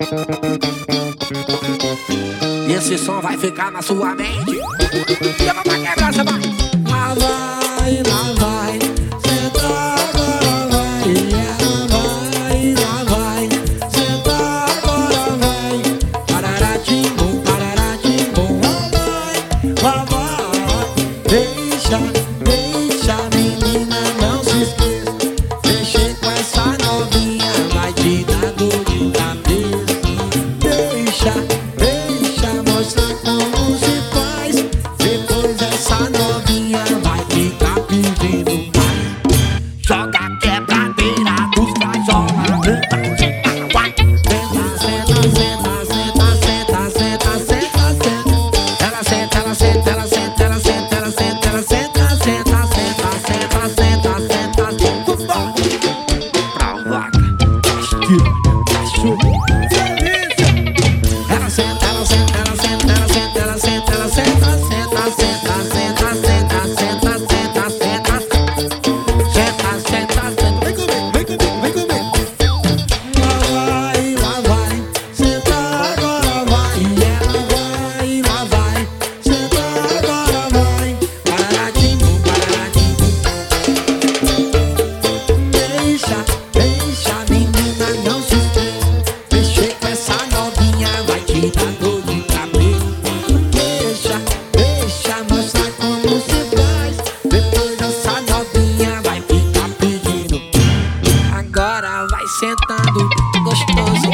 Esse som vai ficar na sua mente. Chama pra quebrar essa vai. Lá vai, lá vai. Senta agora vai. Lá vai. Senta agora vai. Parará timbum, parará timbum. Lá vai. Deixa a menina não se esqueça. Mexer com essa novinha vai te dar dor de cabeça. Deixa mostrar como se faz. Depois essa novinha vai ficar pedindo mais. Joga a quebradeira dos cajola. Vai. Senta, senta, senta, senta, senta, senta, senta. Ela senta, ela senta, ela senta, ela senta, ela senta, ela senta, senta, senta, senta, senta, senta, senta. Pra vaca, estilo, cachorro. Ela senta, ela senta, ela senta, ela senta, ela senta, ela senta, senta, senta, senta, senta, senta, senta, senta, senta, senta, senta. Vem comigo, vem comigo, vem comigo. Lá vai, senta agora vai. Ela vai, senta agora vai. Pararadinho, pararadinho. Deixa a menina não se esqueça. Mexer com essa novinha vai te dar dor de cabelo. Deixa mostrar como se faz. Depois essa novinha vai ficar pedindo. Agora vai sentando gostoso.